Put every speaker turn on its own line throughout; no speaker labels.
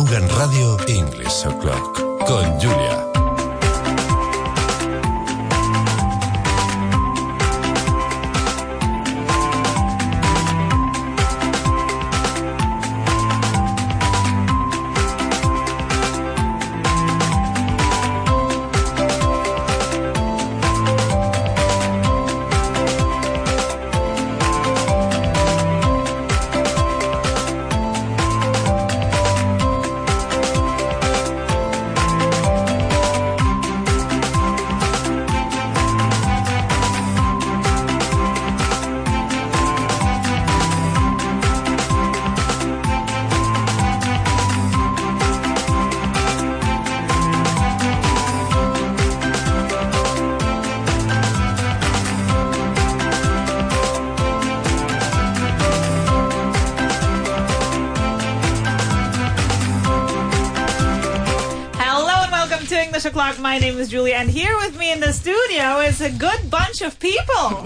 Vaughan Radio English O'Clock con Julia.
O'clock. My name is Julia, and here with me in the studio is a good bunch of people.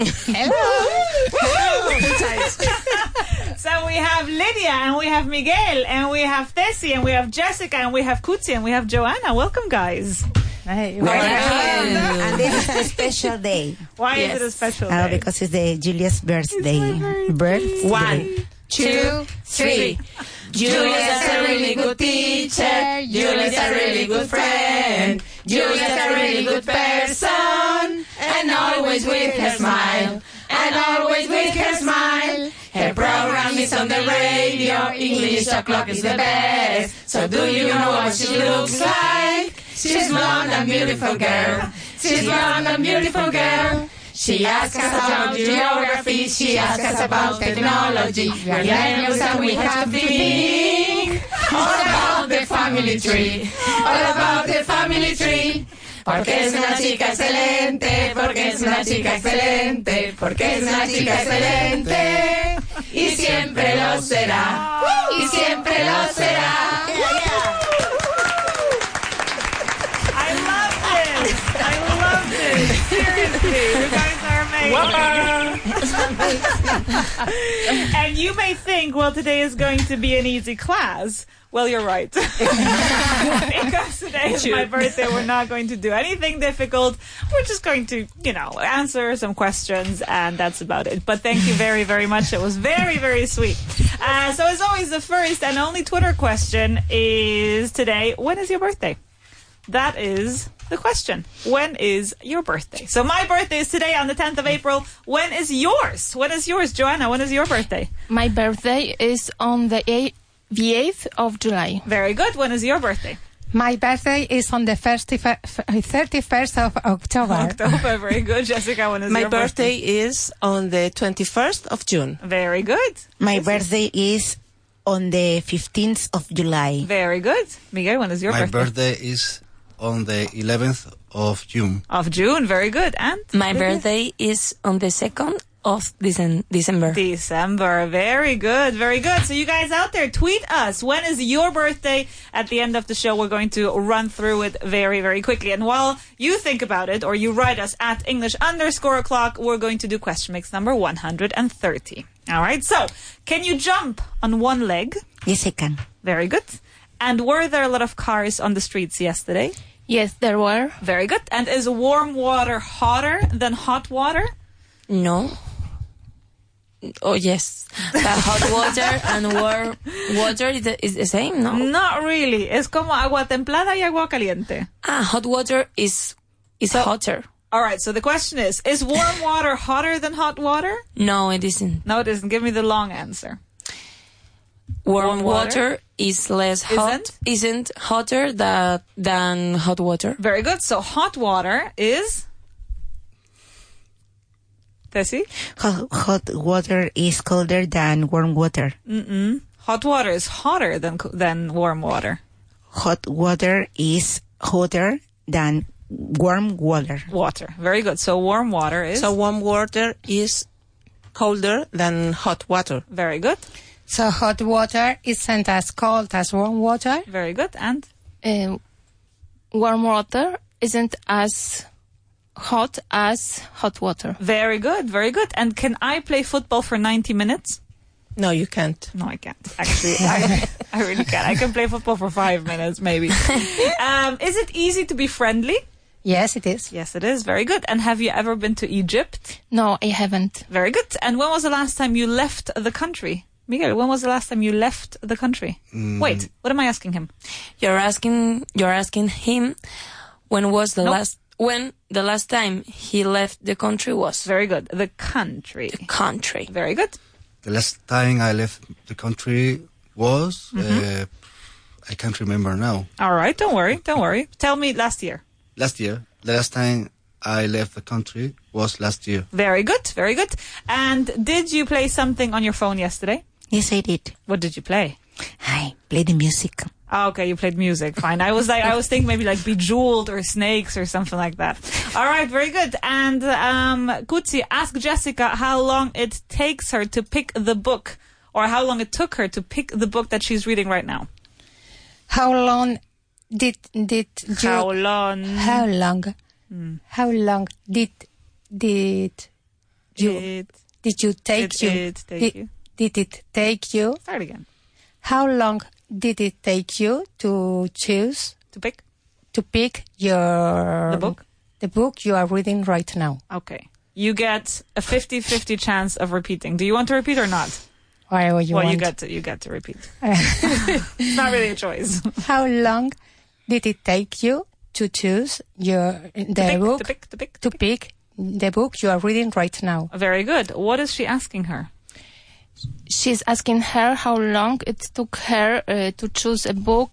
Hello. So we have Lydia, and we have Miguel, and we have Tessie, and we have Jessica, and we have Kutsi, and we have Joanna. Welcome, guys.
Hey,
and this is a special day.
Why is it a special day?
Because it's the Julia's birthday.
Birthday.
1, 2, 3. Julia's a really good teacher. Julia's a really good friend. Julia's a really good person. And always with her smile. And always with her smile. Her program is on the radio. English O'Clock is the best. So do you know what she looks like? She's blonde and beautiful girl. She's blonde and beautiful girl. She asks us about geography, she asks us about technology. We are millennials and we have to think all about the family tree. All about the family tree. Porque es una chica excelente, porque es una chica excelente, porque es una chica excelente. Y siempre lo será, y siempre lo será.
I love this. Seriously, you guys are amazing. And you may think, well, today is going to be an easy class. Well, you're right. Because today is my birthday, we're not going to do anything difficult. We're just going to, answer some questions, and that's about it. But thank you very, very much. It was very, very sweet. So as always, the first and only Twitter question is today, when is your birthday? That is the question. When is your birthday? So my birthday is today on the 10th of April. When is yours? When is yours, Joanna? When is your birthday?
My birthday is on the 8th of July.
Very good. When is your birthday?
My birthday is on the 31st of October.
October, very good. Jessica, when is
My
your birthday?
birthday is on the 21st of June.
Very good.
My birthday is on the 15th of July.
Very good. Miguel, when is your
My
birthday?
birthday is on the 11th of June.
Of June, very good. And?
My birthday is on the 2nd of December.
December, very good, very good. So you guys out there, tweet us. When is your birthday? At the end of the show, we're going to run through it very, very quickly. And while you think about it, or you write us at English_o'clock, we're going to do question mix number 130. All right, so can you jump on one leg?
Yes, I can.
Very good. And were there a lot of cars on the streets yesterday?
Yes, there were.
Very good. And is warm water hotter than hot water?
No. Oh, yes. The hot water and warm water is the same, no?
Not really. Es como agua templada y agua caliente.
Hot water is hotter.
All right, so the question is warm water hotter than hot water?
No, it isn't.
No, it isn't. Give me the long answer.
Warm water is less hot. Isn't hotter than hot water.
Very good. So hot water is... Tessie?
Hot water is colder than warm water.
Hot water is hotter than warm water.
Hot water is hotter than warm water.
Water. Very good. So warm water is...
So warm water is colder than hot water.
Very good.
So hot water isn't as cold as warm water.
Very good. And?
Warm water isn't as hot as hot water.
Very good. Very good. And can I play football for 90 minutes?
No, you can't.
No, I can't. Actually, I really can't. I can play football for 5 minutes, maybe. Is it easy to be friendly?
Yes, it is.
Yes, it is. Very good. And have you ever been to Egypt?
No, I haven't.
Very good. And when was the last time you left the country? Miguel, when was the last time you left the country? Wait, what am I asking him?
You're asking him when was the last time he left the country was.
Very good. The country.
The country.
Very good.
The last time I left the country was, I can't remember now.
All right, don't worry. Tell me last year.
Last year. The last time I left the country was last year.
Very good. And did you play something on your phone yesterday?
Yes, I did.
What did you play?
I played the music.
Oh, okay, you played music. Fine. I was thinking maybe like Bejeweled or Snakes or something like that. All right, very good. And Kutsi, ask Jessica how long it takes her to pick the book, or how long it took her to pick the book that she's reading right now.
How long did you?
How long?
How long? How long did you? Did you take you? Did it take you?
Start again.
How long did it take you to choose
To pick
your
the book?
The book you are reading right now.
Okay. You get a 50-50 chance of repeating. Do you want to repeat or not?
You
get to repeat. It's not really a choice.
How long did it take you to choose the book you are reading right now?
Very good. What is she asking her?
She's asking her how long it took her to choose a book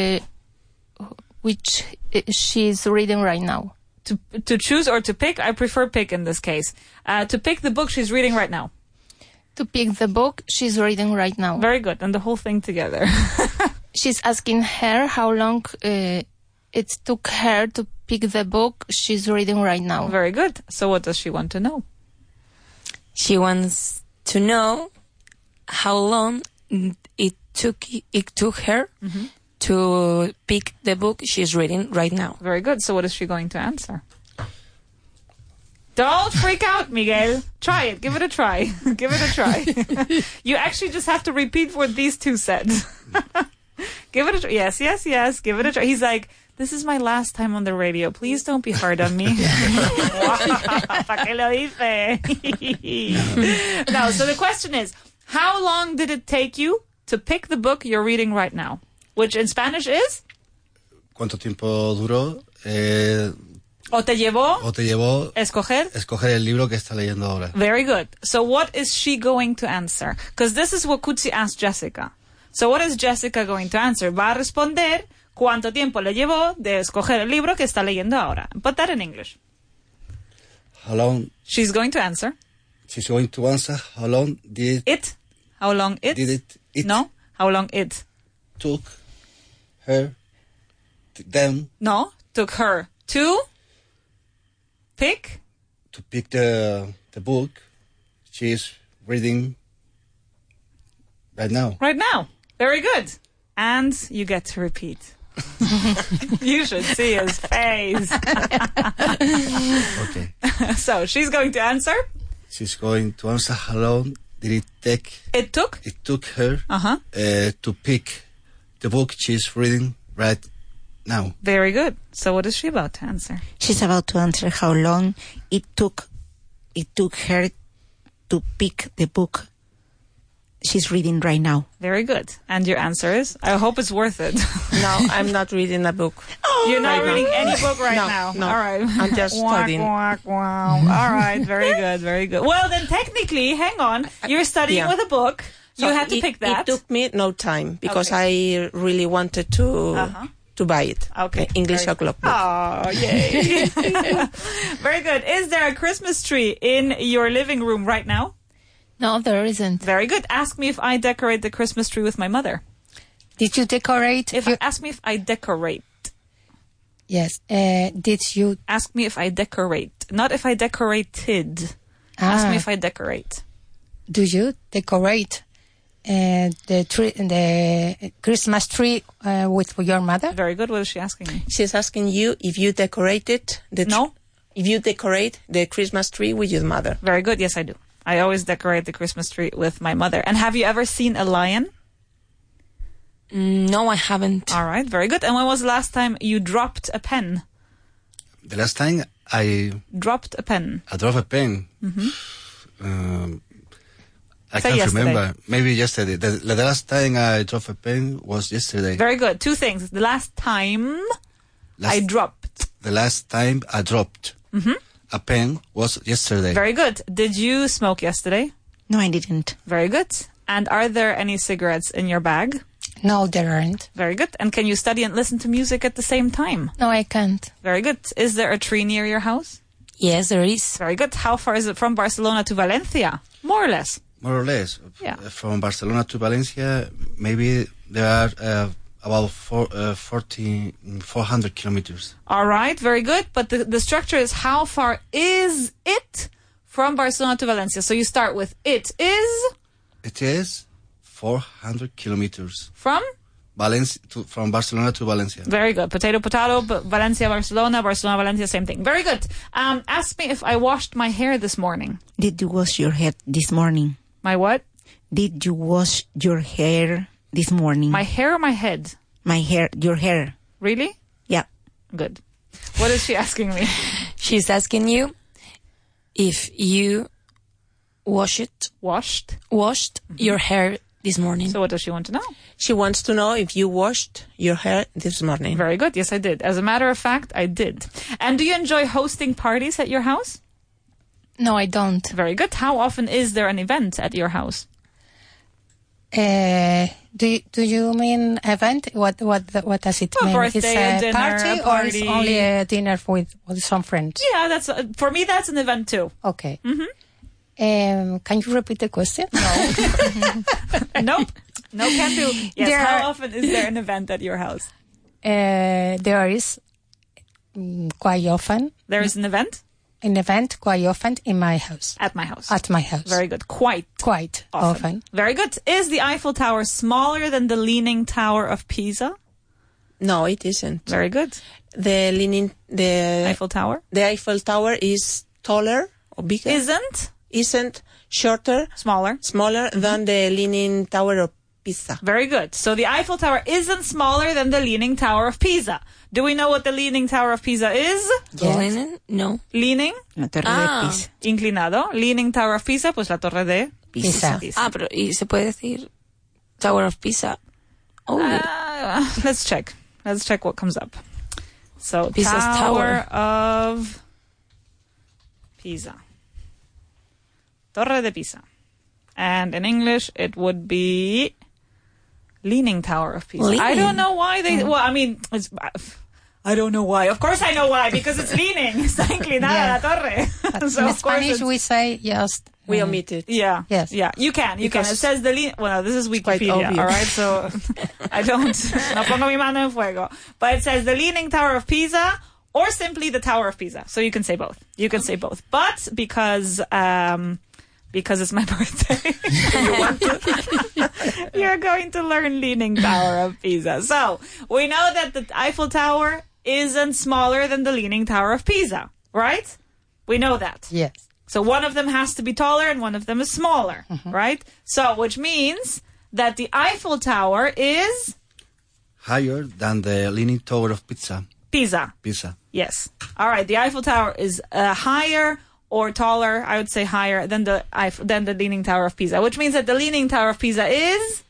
which she's reading right now.
To choose or to pick? I prefer pick in this case. To pick the book she's reading right now.
To pick the book she's reading right now.
Very good. And the whole thing together.
She's asking her how long it took her to pick the book she's reading right now.
Very good. So what does she want to know?
She wants to know how long it took her to pick the book she's reading right now.
Very good. So what is she going to answer? Don't freak out, Miguel. Try it. Give it a try. You actually just have to repeat what these two said. Give it a try. Yes. Give it a try. He's like, this is my last time on the radio. Please don't be hard on me. ¿Pa qué lo dice? No, so the question is, how long did it take you to pick the book you're reading right now? Which in Spanish is?
¿Cuánto tiempo duró?
¿O te llevó?
Escoger el libro que está leyendo ahora.
Very good. So what is she going to answer? Because this is what Kutsi asked Jessica. So what is Jessica going to answer? Va a responder cuánto tiempo le llevó de escoger el libro que está leyendo ahora. Put that in English.
How long?
She's going to answer.
She's going to answer how long did
it? How long it?
Did it?
No. How long it
took her them?
No. Took her to pick
the book she's reading right now.
Right now. Very good. And you get to repeat. You should see his face.
Okay.
So she's going to answer.
She's going to answer how long did it take?
It took
her to pick the book she's reading right now.
Very good. So what is she about to answer?
She's about to answer how long it took her to pick the book she's reading right now.
Very good. And your answer is? I hope it's worth it.
No, I'm not reading a book.
You're not reading any book right now?
No.
All right.
I'm just studying.
All right. Very good. Well, then technically, hang on. You're studying with a book.
So
you had to pick that.
It took me no time because I really wanted to buy it.
Okay.
English o'clock book.
Oh, yay. Very good. Is there a Christmas tree in your living room right now?
No, there isn't.
Very good. Ask me if I decorate the Christmas tree with my mother.
Did you decorate?
Ask me if I decorate.
Yes. Did you?
Ask me if I decorate. Not if I decorated. Ask me if I decorate.
Do you decorate the Christmas tree with your mother?
Very good. What is she asking me?
She's asking you if you decorated if you decorate the Christmas tree with your mother.
Very good. Yes, I do. I always decorate the Christmas tree with my mother. And have you ever seen a lion?
No, I haven't.
All right, very good. And when was the last time you dropped a pen?
The last time I
dropped a pen.
I dropped a pen. I
Say
can't
yesterday.
remember. Maybe yesterday. The last time I dropped a pen was yesterday.
Very good. Two things. The last time I dropped.
The last time I dropped a pen was yesterday.
Very good. Did you smoke yesterday?
No, I didn't.
Very good. And are there any cigarettes in your bag?
No, there aren't.
Very good. And can you study and listen to music at the same time?
No, I can't.
Very good. Is there a tree near your house?
Yes, there is.
Very good. How far is it from Barcelona to Valencia? More or less.
More or less.
Yeah.
From Barcelona to Valencia, maybe there are about 400 kilometers.
All right. Very good. But the structure is how far is it from Barcelona to Valencia? So you start with it is...
It is 400 kilometers.
From?
From Barcelona to Valencia.
Very good. Potato, Valencia, Barcelona, Valencia, same thing. Very good. Ask me if I washed my hair this morning.
Did you wash your head this morning?
My what?
Did you wash your hair this morning?
My hair or my head?
My hair, your hair.
Really?
Yeah.
Good. What is she asking me?
She's asking you if you washed your hair this morning.
So what does she want to know?
She wants to know if you washed your hair this morning.
Very good. Yes, I did. As a matter of fact, I did. And do you enjoy hosting parties at your house?
No, I don't.
Very good. How often is there an event at your house?
Do you mean event? What does it mean?
Birthday,
It's
a dinner,
party,
a party.
or it's only a dinner with some friends?
Yeah, that's for me. That's an event too.
Okay. Can you repeat the question?
No. Nope. No, can't do. Yes. How often is there an event at your house?
There is quite often.
There is an event?
An event quite often in my house.
At my house.
At my house.
Very good. Quite
often.
Very good. Is the Eiffel Tower smaller than the Leaning Tower of Pisa?
No, it isn't.
Very good.
The
Eiffel Tower?
The Eiffel Tower is taller or bigger? Isn't shorter,
smaller
than the Leaning Tower of Pisa.
Very good. So the Eiffel Tower isn't smaller than the Leaning Tower of Pisa. Do we know what the Leaning Tower of Pisa is?
Yes. Leaning? No.
Leaning.
La Torre de Pisa.
Inclinado. Leaning Tower of Pisa, pues la Torre de
Pisa.
Pero ¿y se puede decir Tower of Pisa?
Let's check. Let's check what comes up. So
Pisa's
Tower of Pisa. Torre de Pisa. And in English, it would be Leaning Tower of Pisa.
Leaning.
I don't know why they... Well, I mean, I don't know why. Of course I know why, because it's leaning. Está inclinada la torre.
So in Spanish, we say just...
We omit it.
Yeah.
Yes.
Yeah. You can. It says the lean... Well, this is Wikipedia, all right? So I don't... No pongo mi mano en fuego. But it says the Leaning Tower of Pisa or simply the Tower of Pisa. So you can say both. But because it's my birthday, you're going to learn Leaning Tower of Pisa. So we know that the Eiffel Tower isn't smaller than the Leaning Tower of Pisa, right? We know that.
Yes.
So one of them has to be taller and one of them is smaller, right? So which means that the Eiffel Tower is
higher than the Leaning Tower of Pisa.
Pisa. Yes. All right. The Eiffel Tower is higher or taller. I would say higher than the Leaning Tower of Pisa, which means that the Leaning Tower of Pisa is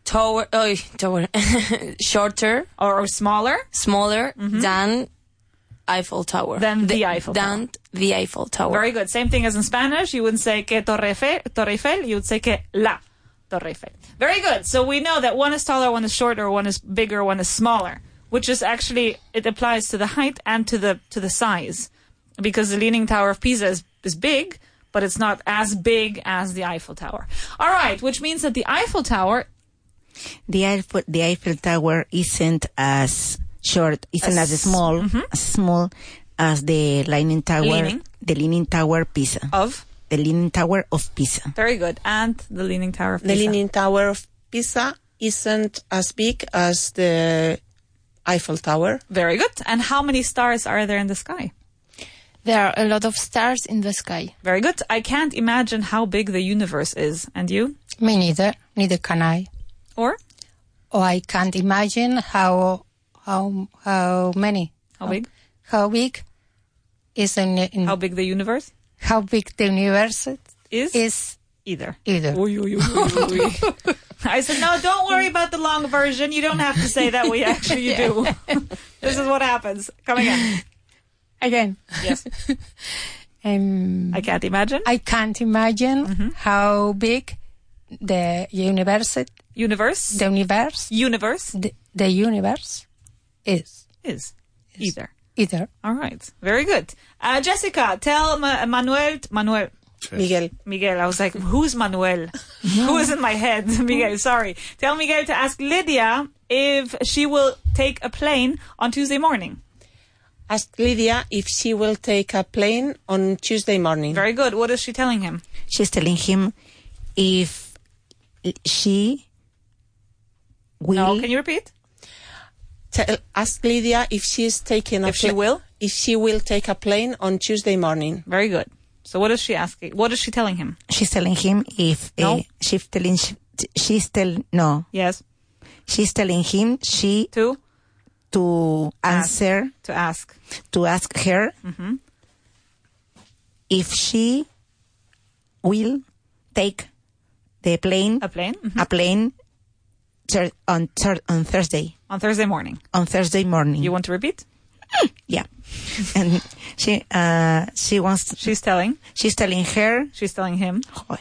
shorter
or smaller
than Eiffel Tower.
The Eiffel Tower.
Very
good. Same thing as in Spanish. You wouldn't say que Torre Eiffel. You would say que la Torre Eiffel. Very good. So we know that one is taller, one is shorter, one is bigger, one is smaller, which is actually, it applies to the height and to the size, because the Leaning Tower of Pisa is big, but it's not as big as the Eiffel Tower. All right, which means that the Eiffel Tower...
The Eiffel Tower isn't as short, as small as the Leaning Tower. The Leaning Tower Pisa. The Leaning Tower of Pisa.
Very good. And the Leaning Tower of Pisa.
The Leaning Tower of Pisa isn't as big as the Eiffel Tower.
Very good. And how many stars are there in the sky?
There are a lot of stars in the sky.
Very good. I can't imagine how big the universe is. And you?
Me neither. Neither can I.
Or
I can't imagine how many.
How big?
How big is
how big the universe?
How big the universe
is either.
Either.
I said, no, don't worry about the long version. You don't have to say that. We actually do. This is what happens. Come again.
Again.
Yes. I can't imagine.
I can't imagine how big the universe. The universe. The universe is. Either.
All right. Very good. Jessica, tell Manuel. Miguel. I was like, who's Manuel? Who is in my head? Miguel, sorry. Tell Miguel to ask Lydia if she will take a plane on Tuesday morning.
Ask Lydia if she will take a plane on Tuesday morning.
Very good. What is she telling him?
She's telling him if she will...
No, can you repeat?
Ask Lydia if she's taking a
If she will?
If she will take a plane on Tuesday morning.
Very good. So what is she asking? What is she telling him?
She's telling him if...
No.
She's telling
Yes.
She's telling him to answer...
To ask.
To ask her if she will take the plane...
A plane?
A plane on Thursday.
On Thursday morning.
On Thursday morning.
You want to repeat?
Yeah. And she wants...
She's telling
her...
She's telling him.
She's telling...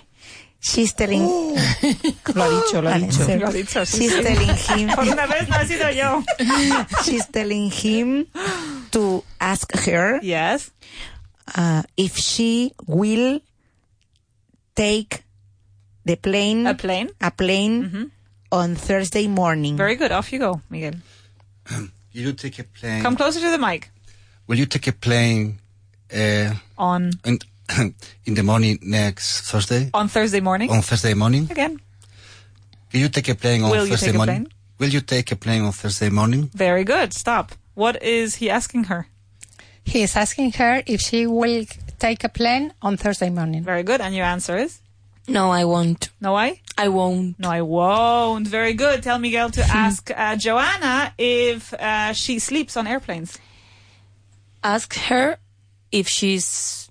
Lo ha dicho.
She's telling him...
Una vez no he sido yo.
She's telling him to ask her...
Yes.
If she will take the plane...
A plane?
A plane on Thursday morning.
Very good. Off you go, Miguel.
You take a plane.
Come closer to the mic.
Will you take a plane
on
in the morning next Thursday?
On Thursday morning?
On Thursday morning?
Again.
Will you take a plane on Thursday morning? Will you take a plane on Thursday morning?
Very good. Stop. What is he asking her?
He is asking her if she will take a plane on Thursday morning.
Very good. And your answer is?
No, I won't.
No, I
won't.
No, I won't. Very good. Tell Miguel to ask Joanna if she sleeps on airplanes.
Ask her if she sleeps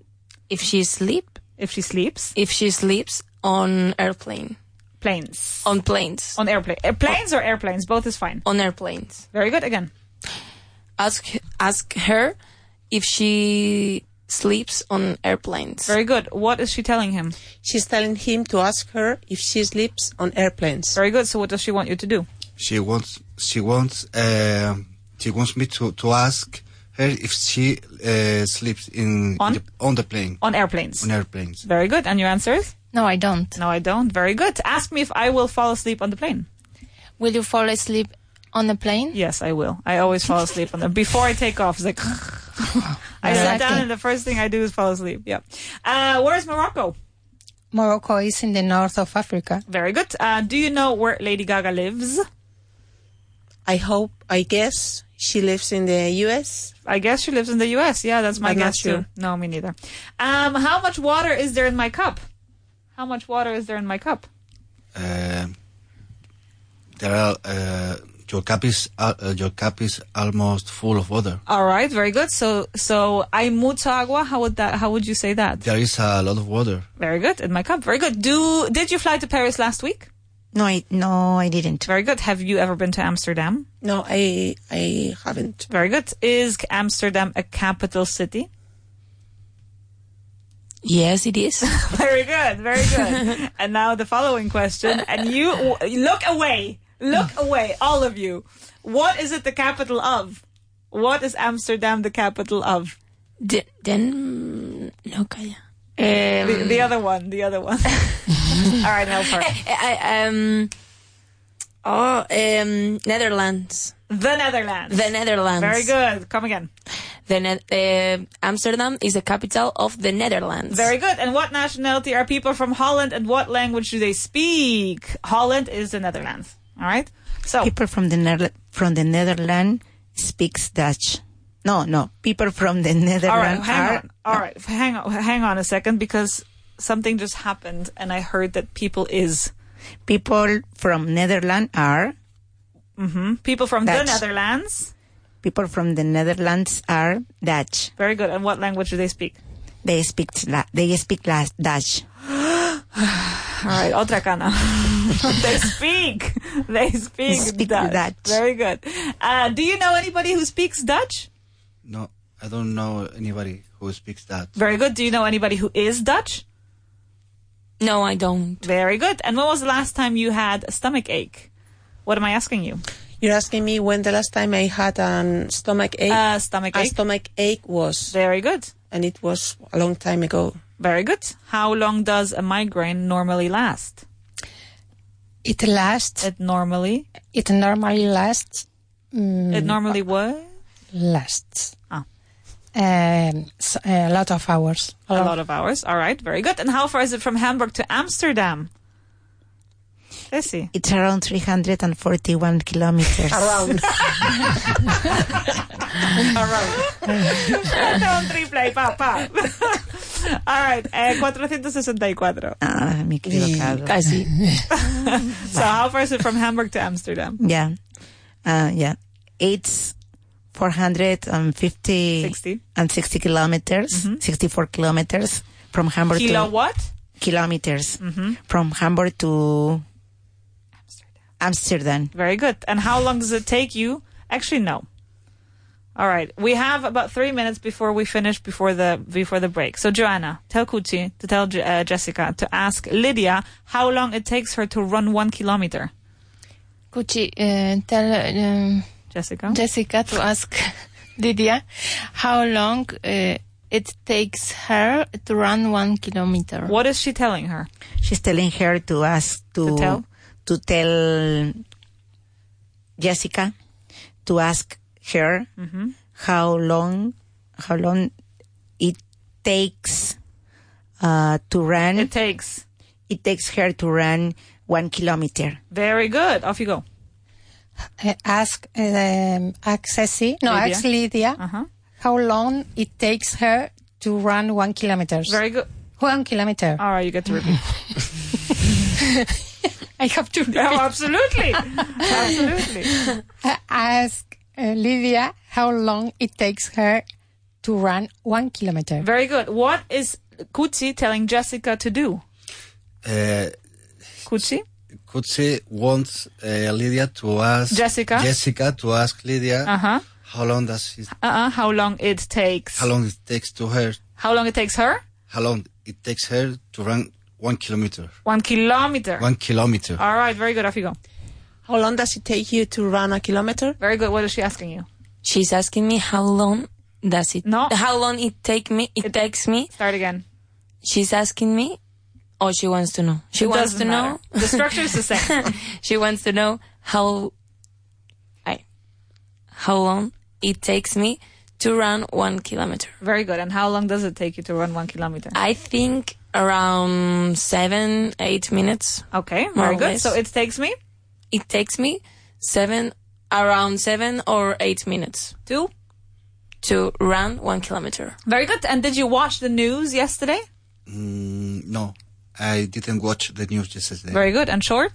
on airplane.
Planes.
On planes.
On airplane. Planes or airplanes? Both is fine.
On airplanes.
Very good. Again.
Ask her if she sleeps on airplanes.
Very good. What is she telling him?
She's telling him to ask her if she sleeps on airplanes.
Very good. So what does she want you to do?
She wants me to ask her if she sleeps on the plane.
On airplanes.
On airplanes.
Very good. And your answer is?
No, I don't.
No, I don't. Very good. Ask me if I will fall asleep on the plane.
Will you fall asleep on the plane?
Yes, I will. I always fall asleep on the before I take off. It's like I sit down and the first thing I do is fall asleep. Yeah. Where's Morocco?
Morocco is in the north of Africa.
Very good. Do you know where Lady Gaga lives?
I guess she lives in the U.S.
I guess she lives in the U.S. Yeah, that's my guess too. No, me neither. How much water is there in my cup? How much water is there in my cup?
There are. Your cup is almost full of water.
All right, very good. So hay mucha agua. How would you say that?
There is a lot of water.
Very good in my cup. Very good. Did you fly to Paris last week?
No, I didn't.
Very good. Have you ever been to Amsterdam?
No, I haven't.
Very good. Is Amsterdam a capital city?
Yes, it is.
Very good. Very good. And now the following question. And you look away. Look away, all of you. What is it the capital of? What is Amsterdam the capital of?
No, calla.
The other one. All right, help her.
Netherlands.
The Netherlands.
The Netherlands.
Very good. Come again.
Amsterdam is the capital of the Netherlands.
Very good. And what nationality are people from Holland and what language do they speak? Holland is the Netherlands. All right. So
people from the Netherlands speaks Dutch. No. People from the Netherlands
hang on a second, because something just happened and I heard that people is.
People from Netherlands are.
People from
Dutch.
the Netherlands.
People from the Netherlands are Dutch.
Very good. And what language do they speak?
They speak Dutch.
All right, otra cana. They speak Dutch. Very good. Do you know anybody who speaks Dutch?
No, I don't know anybody who speaks Dutch.
Very good. Do you know anybody who is Dutch?
No, I don't.
Very good. And when was the last time you had a stomach ache? What am I asking you?
You're asking me when the last time I had a stomach ache? A stomach ache was.
Very good.
And it was a long time ago.
Very good. How long does a migraine normally last?
It normally lasts.
It normally what?
Lasts. A lot of hours.
A lot of hours. All right. Very good. And how far is it from Hamburg to Amsterdam? Let's see.
It's around 341 kilometers.
Around triple, pa. All right. 464.
Me equivocado.
Casi.
So how far is it from Hamburg to Amsterdam?
Yeah. It's 450 and 60 kilometers, 64 kilometers from Hamburg kilometers from Hamburg to Amsterdam.
Very good. And how long does it take you? Actually, no. All right. We have about 3 minutes before we finish before the break. So Joanna, tell Kuchi to tell Jessica to ask Lydia how long it takes her to run 1 kilometer.
Kuchi, tell Jessica to ask Lydia how long it takes her to run 1 kilometer.
What is she telling her?
She's telling her to ask to tell Jessica to ask her how long it takes to run.
It takes
her to run 1 kilometer.
Very good. Off you go.
Ask Lydia how long it takes her to run 1 kilometer.
Very good.
1 kilometer.
All right, you get to repeat.
I have to repeat.
Oh, absolutely. Absolutely.
Ask Lydia how long it takes her to run 1 kilometer.
Very good. What is Kutsi telling Jessica to do? Kutsi
wants Lydia to ask Jessica to ask Lydia how long does it
how long it takes
to her.
How long it takes her?
How long it takes her to run 1 kilometer.
1 kilometer.
1 kilometer.
All right, very good. Off you go.
How long does it take you to run a kilometer?
Very good. What is she asking you?
She's asking me how long does it...
No.
How long it takes me.
Start again.
She's asking me, or she wants to know? She wants to know.
The structure is the same.
She wants to know how long it takes me to run 1 kilometer.
Very good. And how long does it take you to run 1 kilometer?
I think around 7-8 minutes.
Okay, very good. So it takes me?
It takes me around 7 or 8 minutes. To run 1 kilometer.
Very good. And did you watch the news yesterday?
No, I didn't watch the news yesterday.
Very good. And short?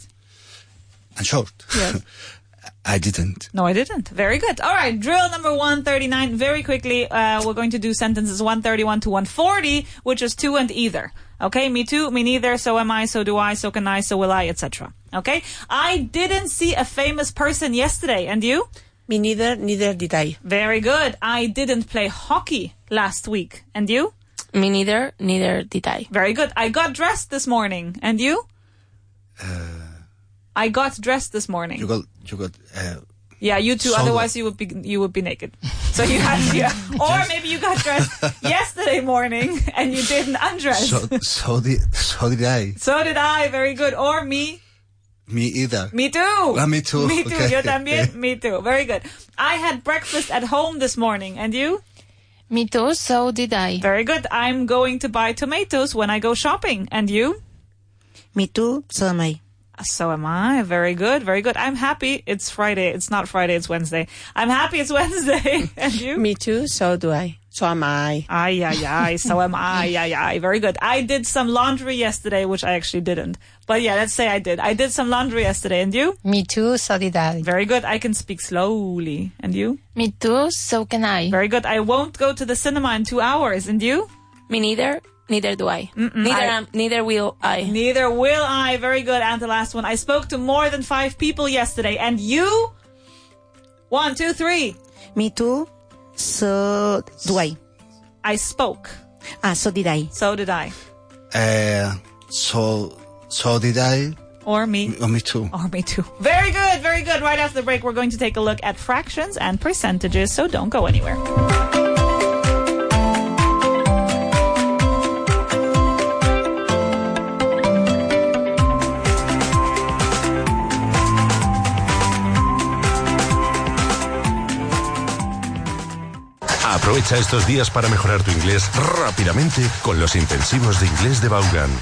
Yes. I didn't.
No, I didn't. Very good. All right. Drill number 139. Very quickly, we're going to do sentences 131 to 140, which is to and either. Okay? Me too, me neither, so am I, so do I, so can I, so will I, etc. Okay? I didn't see a famous person yesterday. And you?
Me neither did I.
Very good. I didn't play hockey last week. And you?
Me neither did I.
Very good. I got dressed this morning. And you? I got dressed this morning.
You got.
Yeah, you too.
Soda.
Otherwise, you would be naked. So you had, or maybe you got dressed yesterday morning and you didn't undress.
So did I.
So did I. Very good. Or me.
Me either.
Me too.
Me too.
Me too.
Okay.
Yo también. Me too. Very good. I had breakfast at home this morning. And you?
Me too. So did I.
Very good. I'm going to buy tomatoes when I go shopping. And you?
Me too. So am I.
So am I. Very good, very good. I'm happy it's Friday. It's not Friday, it's Wednesday. I'm happy it's Wednesday. And you?
Me too, so do I. So am I.
Ay, ay, ay. So am I. Ay, ay. Very good. I did some laundry yesterday, which I actually didn't. But yeah, let's say I did. I did some laundry yesterday. And you?
Me too, so did I.
Very good. I can speak slowly. And you?
Me too, so can I.
Very good. I won't go to the cinema in 2 hours. And you?
Me neither. Neither do I. Neither will I.
Neither will I. Very good. And the last one. I spoke to more than 5 people yesterday. And you? 1, 2, 3.
Me too. So do I.
I spoke.
So did I.
So did I.
So did I.
Or me.
Or me too.
Or me too. Very good. Very good. Right after the break, we're going to take a look at fractions and percentages. So don't go anywhere.
Aprovecha estos días para mejorar tu inglés rápidamente con los intensivos de inglés de Vaughan.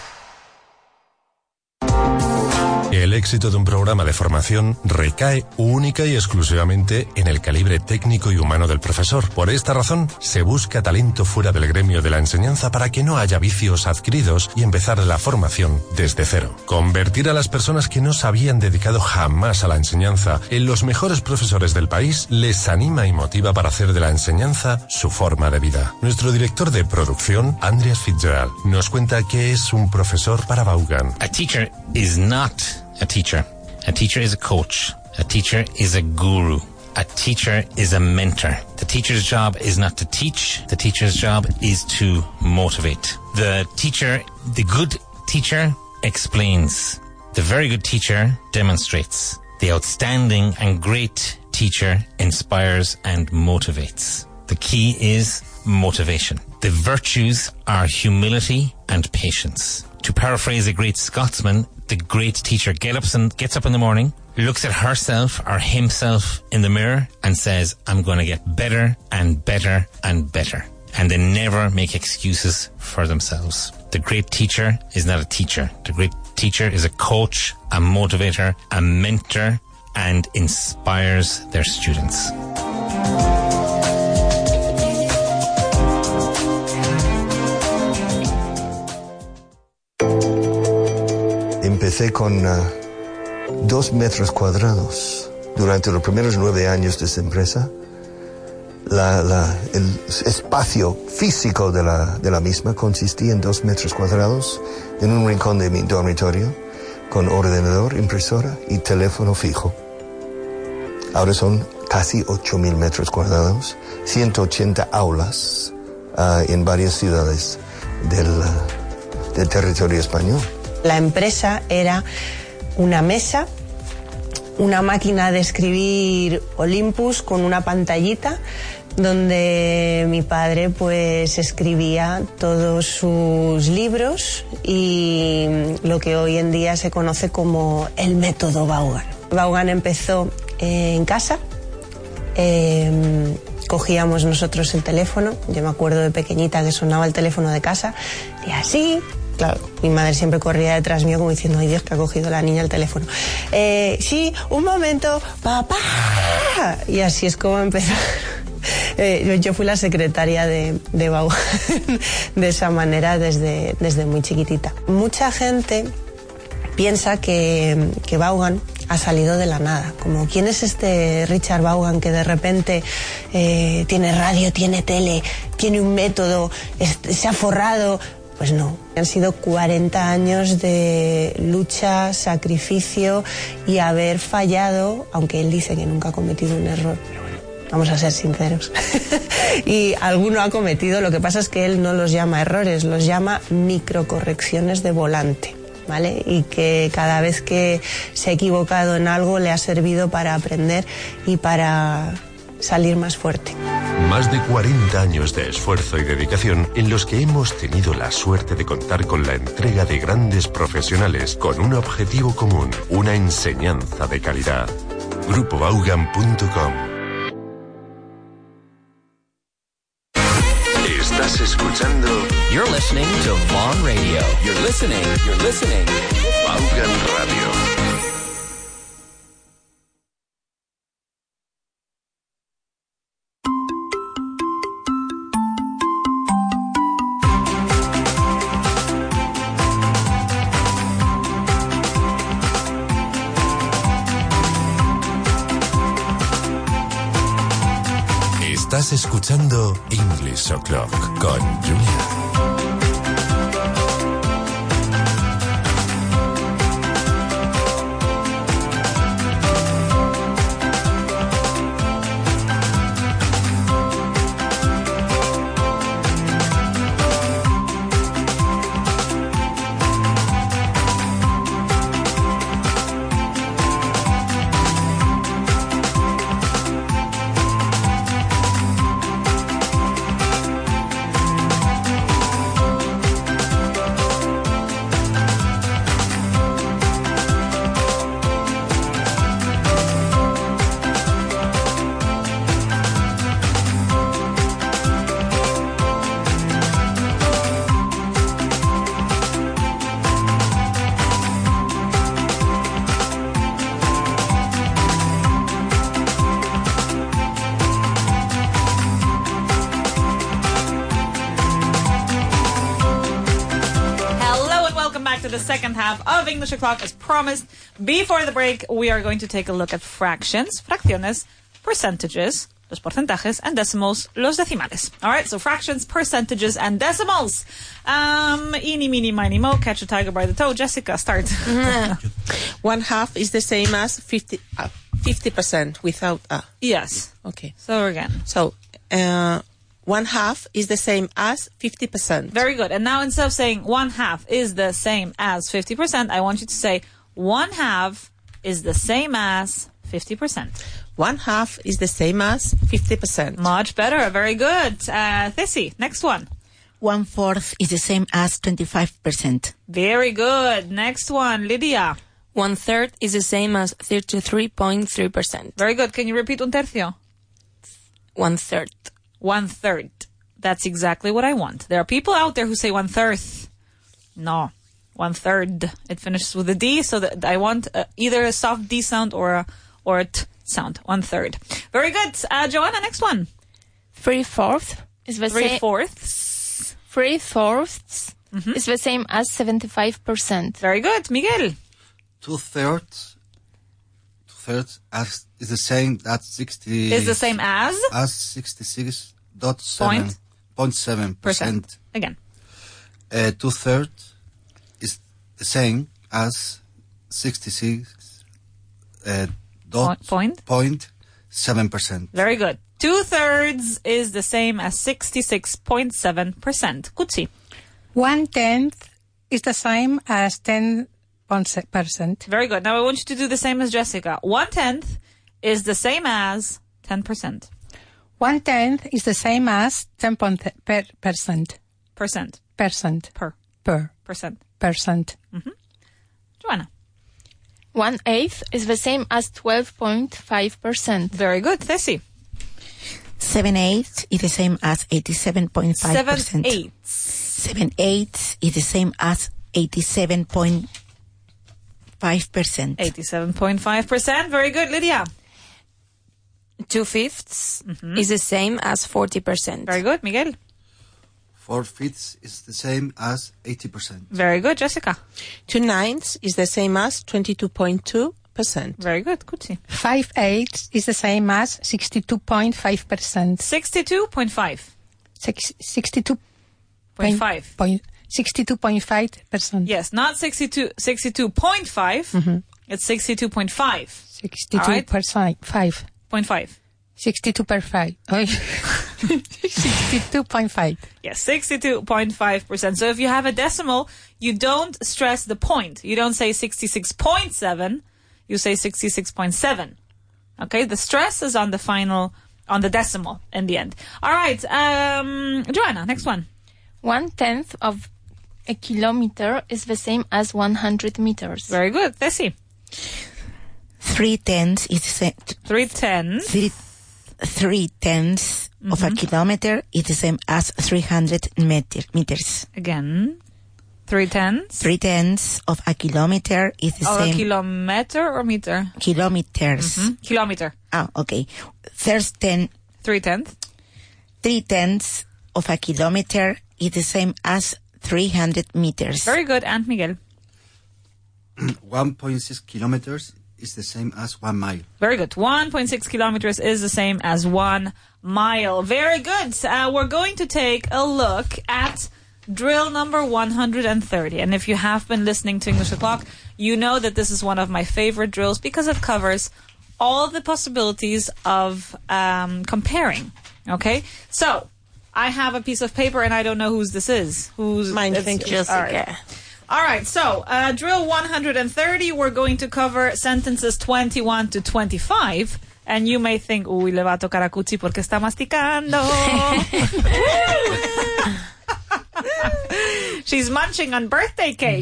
El éxito de un programa de formación recae única y exclusivamente en el calibre técnico y humano del profesor. Por esta razón, se busca talento fuera del gremio de la enseñanza para que no haya vicios adquiridos y empezar la formación desde cero. Convertir a las personas que no se habían dedicado jamás a la enseñanza en los mejores profesores del país les anima y motiva para hacer de la enseñanza su forma de vida. Nuestro director de producción, Andreas Fitzgerald, nos cuenta qué es un profesor para Vaughan.
A teacher is not a teacher. A teacher is a coach. A teacher is a guru. A teacher is a mentor. The teacher's job is not to teach. The teacher's job is to motivate. The good teacher explains. The very good teacher demonstrates. The outstanding and great teacher inspires and motivates. The key is motivation. The virtues are humility and patience. To paraphrase a great Scotsman, the great teacher gets up in the morning, looks at herself or himself in the mirror and says, I'm going to get better and better and better. And they never make excuses for themselves. The great teacher is not a teacher. The great teacher is a coach, a motivator, a mentor, and inspires their students.
Empecé con 2 metros cuadrados. Durante los primeros 9 años de esta empresa, el espacio físico de la misma consistía en 2 metros cuadrados en un rincón de mi dormitorio, con ordenador, impresora y teléfono fijo. Ahora son casi 8.000 metros cuadrados, 180 aulas en varias ciudades del territorio español.
La empresa era una mesa, una máquina de escribir Olympus con una pantallita donde mi padre pues escribía todos sus libros y lo que hoy en día se conoce como el método Vaughan. Vaughan empezó en casa, cogíamos nosotros el teléfono, yo me acuerdo de pequeñita que sonaba el teléfono de casa y así. Claro, mi madre siempre corría detrás mío como diciendo, ay Dios, que ha cogido la niña el teléfono. Sí, un momento, papá. Y así es como empezó. Yo fui la secretaria de Vaughan de esa manera desde muy chiquitita. Mucha gente piensa que Vaughan ha salido de la nada. Como, ¿quién es este Richard Vaughan que de repente tiene radio, tiene tele, tiene un método, se ha forrado? Pues no, han sido 40 años de lucha, sacrificio y haber fallado, aunque él dice que nunca ha cometido un error, pero bueno, vamos a ser sinceros. Y alguno ha cometido, lo que pasa es que él no los llama errores, los llama microcorrecciones de volante, ¿vale? Y que cada vez que se ha equivocado en algo le ha servido para aprender y para salir más fuerte.
Más de 40 años de esfuerzo y dedicación en los que hemos tenido la suerte de contar con la entrega de grandes profesionales con un objetivo común, una enseñanza de calidad. GrupoVaughan.com. Estás escuchando.
You're listening to Vaughan Radio. You're listening. Vaughan Radio.
Estás escuchando English O'Clock con Julia.
The second half of English O'Clock as promised. Before the break, we are going to take a look at fractions, fracciones, percentages, los porcentajes, and decimals, los decimales. All right, so fractions, percentages, and decimals. Eeny, meeny, miny, mo, catch a tiger by the toe. Jessica, start.
1/2 is the same as 50% without a.
Yes.
Okay.
So again.
So, 1/2 is the same as 50%.
Very good. And now instead of saying 1/2 is the same as 50%, I want you to say 1/2 is the same as 50%.
1/2 is the same as 50%.
Much better. Very good. Thissy, next one.
1/4 is the same as 25%.
Very good. Next one, Lydia.
1/3 is the same as 33.3%.
Very good. Can you repeat un tercio?
1/3.
1/3. That's exactly what I want. There are people out there who say 1/3. No, 1/3. It finishes with a D, so that I want either a soft D sound or a T sound. 1/3. Very good. Joanna, next one.
3/4 is the same.
3/4.
3/4 is the same as 75%.
Very good. Miguel.
2/3 is the same as 60.
Is the same as
66.7%.
Again.
2/3 is the same as 66.7%.
Very good. 2/3 is the same as 66.7%. Kutsi.
1/10 is the same as 10%.
Very good. Now I want you to do the same as Jessica. 1/10 is the same as 10%.
1/10 is the same as 10%.
Percent.
Percent.
Per. Percent.
Percent.
Joanna.
1/8 is the same as 12.5%.
Very good. Thessy.
7/8 is the same as 87.5%.
7/8.
7/8 is the same as 87.5%.
87.5%. Very good, Lydia.
2/5 is the same as 40%.
Very good, Miguel.
4/5 is the same as 80%.
Very good, Jessica.
2/9 is the same as 22.2%.
Very good, Kutsi.
5/8 is the same as 62.5%.
62.5.
62.5%. 62.5%.
Yes, not 62.5. It's 62.5.
62.5.
62.5.
62.5.
Yes, 62.5%. So if you have a decimal, you don't stress the point. You don't say 66.7. You say 66.7. Okay, the stress is on the decimal in the end. All right, Joanna, next one.
1/10 of a kilometer is the same as 100 meters.
Very good. Thessy.
3/10 is the same.
3/10.
3/10 of a kilometer is the same as 300 meters.
Again. 3/10.
3/10 of a kilometer is the same.
A kilometer or meter?
Kilometers.
Kilometer.
Ah, okay. 3/10. 3/10 of a kilometer is the same as 300 meters.
Very good. And Miguel.
1.6 kilometers is the same as 1 mile.
Very good. 1.6 kilometers is the same as 1 mile. Very good. We're going to take a look at drill number 130. And if you have been listening to English O'Clock, you know that this is one of my favorite drills because it covers all the possibilities of comparing. Okay? So, I have a piece of paper and I don't know whose this is.
Mine, thank you.
Jessica. All right, so drill 130, we're going to cover sentences 21 to 25. And you may think, uy, le va a tocar a Cuchi porque está masticando. She's munching on birthday cake.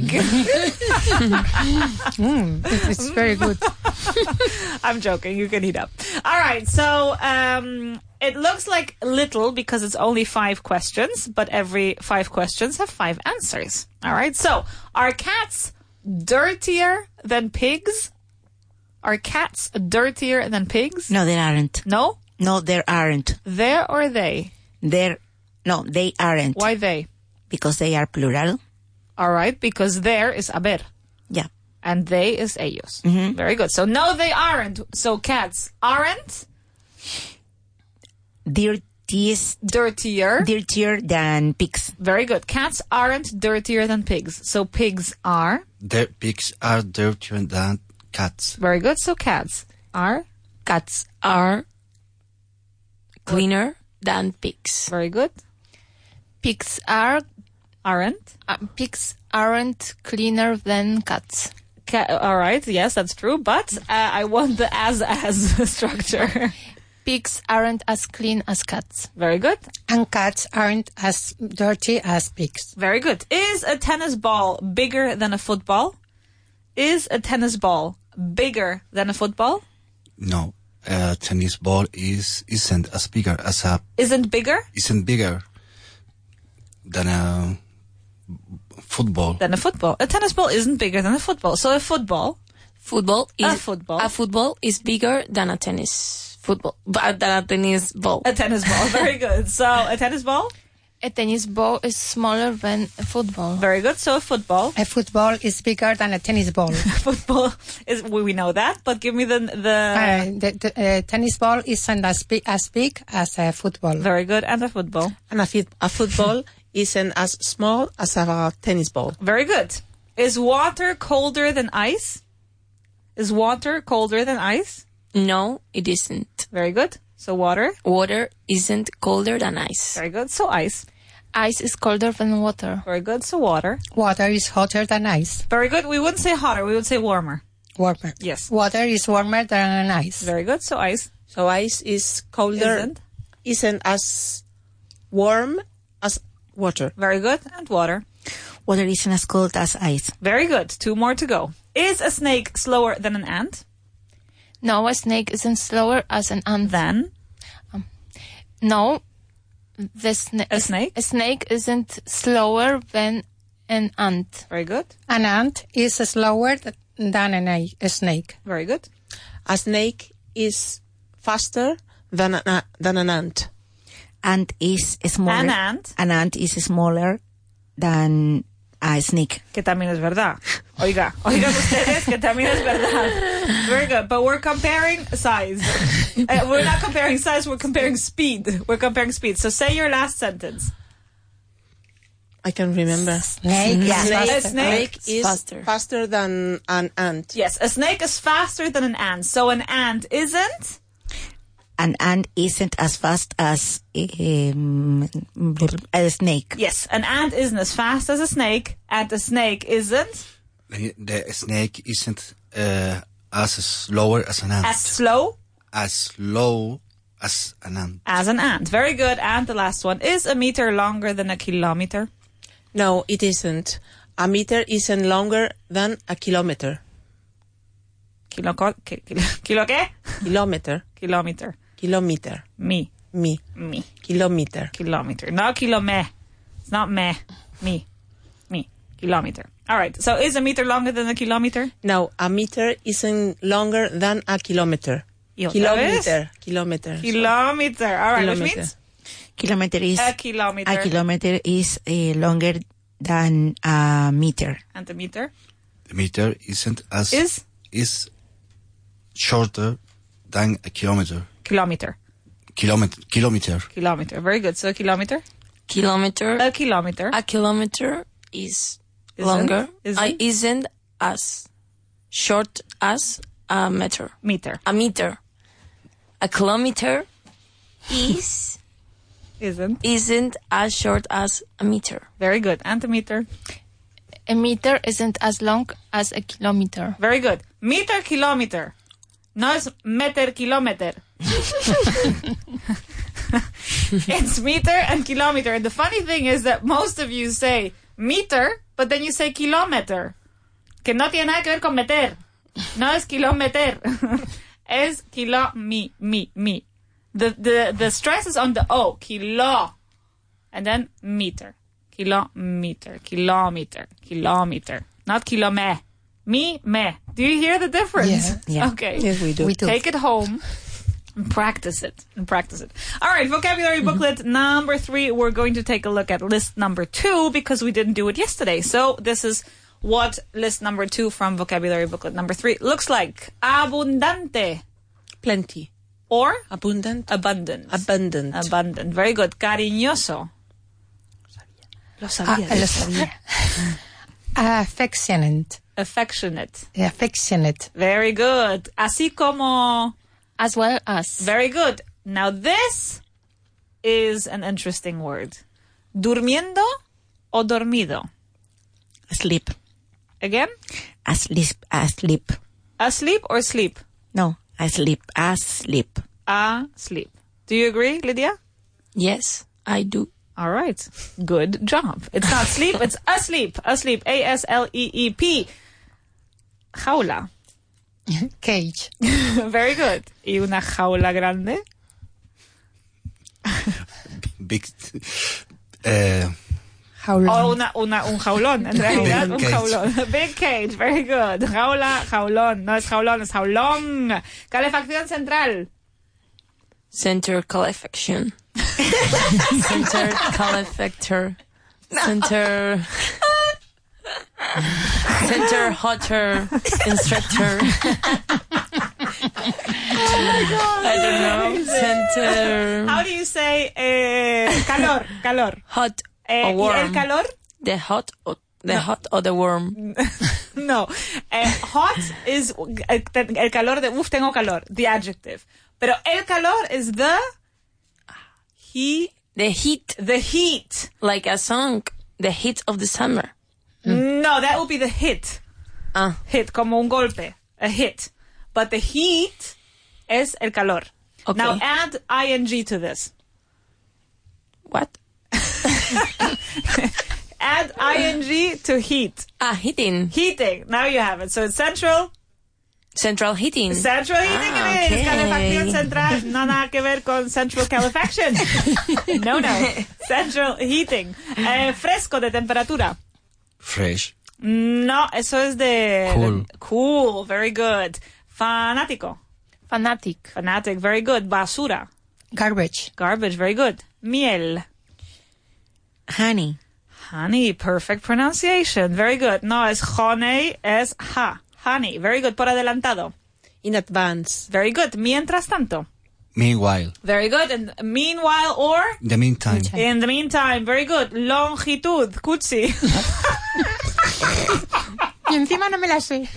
It's very good.
I'm joking. You can eat up. All right, so it looks like little because it's only 5 questions, but every 5 questions have 5 answers. All right, so are cats dirtier than pigs? Are cats dirtier than pigs?
No, they aren't.
No?
No, they aren't.
There or they?
No, they aren't.
Why they?
Because they are plural.
All right, because there is haber.
Yeah.
And they is ellos. Mm-hmm. Very good. So no, they aren't. So cats aren't dirtier
than pigs.
Very good. Cats aren't dirtier than pigs. So pigs are?
Pigs are dirtier than cats.
Very good. So cats are
cleaner than pigs.
Very good.
Pigs aren't cleaner than cats.
All right. Yes, that's true. But I want the as structure.
Pigs aren't as clean as cats.
Very good.
And cats aren't as dirty as pigs.
Very good. Is a tennis ball bigger than a football? Is a tennis ball bigger than a football?
No. A tennis ball isn't as bigger as a...
Isn't bigger?
Isn't bigger than a football.
Than a football. A tennis ball isn't bigger than a football. So a football
is bigger than a tennis ball.
A tennis ball. Very good. So a tennis ball?
A tennis ball is smaller than a football.
Very good. So a football?
A football is bigger than a tennis ball.
Football is, we know that, but give me
the tennis ball isn't as big as a football.
Very good. And a football?
And a football isn't as small as a tennis ball.
Very good. Is water colder than ice? Is water colder than ice?
No, it isn't.
Very good. So water?
Water isn't colder than ice.
Very good. So ice?
Ice is colder than water.
Very good. So water?
Water is hotter than ice.
Very good. We wouldn't say hotter. We would say warmer.
Warmer.
Yes.
Water is warmer than ice.
Very good. So ice?
So ice is colder. Isn't as warm as water.
Very good. And water?
Water isn't as cold as ice.
Very good. 2 more to go. Is a snake slower than an ant?
No, a snake isn't slower as an ant.
Then?
No.
A snake?
A snake isn't slower than an ant.
Very good.
An ant is slower than a snake.
Very good.
A snake is faster than an ant.
Ant is smaller.
An ant
is smaller than a snake.
Que también es verdad. Oigan ustedes que también es verdad. Very good. But we're comparing size. We're not comparing size, we're comparing speed. So say your last sentence.
I can remember.
Snake.
Yeah.
A snake is faster than an ant.
Yes, a snake is faster than an ant. So an ant isn't?
An ant isn't as fast as a snake.
Yes, an ant isn't as fast as a snake, and a snake isn't?
The snake isn't as slower as an ant.
As slow?
As slow as an ant.
As an ant. Very good. And the last one. Is a meter longer than a kilometer?
No, it isn't. A meter isn't longer than a kilometer.
Kilo qué?
Kilometer. Kilometer.
Me.
Kilometer.
No kilome. It's not me. Me. Kilometer. All right. So is a meter longer than a kilometer?
No, a meter isn't longer than a kilometer. Kilometer.
All right. Which means?
Kilometer is
a kilometer.
A kilometer is longer than a meter.
And the meter?
The meter isn't as...
Is
shorter than a kilometer.
Kilometer.
Kilometer.
Very good. So kilometer?
Kilometer.
A kilometer.
A kilometer is longer. Isn't as short as a meter. A meter. A kilometer isn't as short as a meter.
Very good. And a meter?
A meter isn't as long as a kilometer.
Very good. Meter, kilometer. No es meter, kilometer. It's meter and kilometer. And the funny thing is that most of you say meter, but then you say kilometer. Que no tiene nada que ver con meter. No es kilometer. Es mi. The stress is on the O. Kilo. And then meter. Kilometer. Not kilome. Me. Do you hear the difference?
Yeah.
Okay.
Yes, we do.
Take it home and practice it. All right, vocabulary booklet number 3. We're going to take a look at list number 2 because we didn't do it yesterday. So this is what list number 2 from vocabulary booklet number 3 looks like. Abundante.
Plenty.
Or?
Abundant.
Abundant.
Very
good. Cariñoso.
Lo sabía. Affectionate.
Very good. Así como.
As well as.
Very good. Now this is an interesting word. Durmiendo o dormido?
Asleep.
Again?
Asleep.
Asleep or sleep?
No, asleep.
Asleep. Do you agree, Lydia?
Yes, I do.
All right. Good job. It's not sleep, it's asleep. Asleep. A-S-L-E-E-P. Jaula.
Cage.
Very good. ¿Y una jaula grande?
Big.
Jaulón.
O un jaulón, en realidad. Un jaulón. Big cage. Very good. Jaula, jaulón. No es jaulón, es jaulón. Calefacción central.
Center calefactor. Center hotter instructor.
Oh my God.
I don't know. Center.
How do you say calor?
Hot or warm.
¿Y el calor?
The hot or the warm.
No. Hot is el calor de tengo calor, the adjective. Pero el calor is the heat.
Like a song, the heat of the summer.
No, that would be the hit. Hit, como un golpe. A hit. But the heat es el calor.
Okay.
Now add ing to this.
What?
Add ing to heat.
Heating.
Now you have it. So it's central heating. Central heating it is. Calefacción central. No nada que ver con central calefaction. No. Central heating. Fresco, de temperatura.
Fresh.
No, eso es de... Cool. Very good. Fanático.
Fanatic.
Very good. Basura.
Garbage.
Very good. Miel.
Honey.
Perfect pronunciation. Very good. No es honey, es ha. Honey. Very good. Por adelantado.
In advance.
Very good. Mientras tanto.
Meanwhile.
Very good. And meanwhile or?
In the meantime.
In the meantime. Very good. Longitud. Cutsi.
Y encima no me la sé.